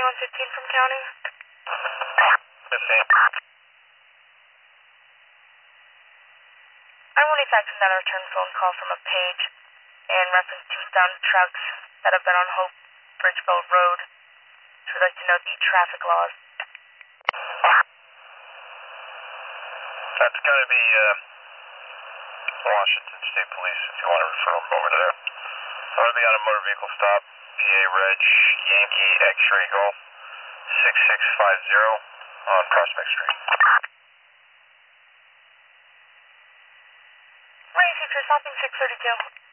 2115 from county. 15. I'm only faxing down a return phone call from a page in reference to downed trucks that have been on Hope Bridgeville Road. So we'd like to know the traffic laws. That's going to be Washington State Police if you want to refer them over there. I'm going to be on a motor vehicle stop, PA Reg Yankee X-Ray Golf 6650 on Prospect Street. Race, if you're stopping 632.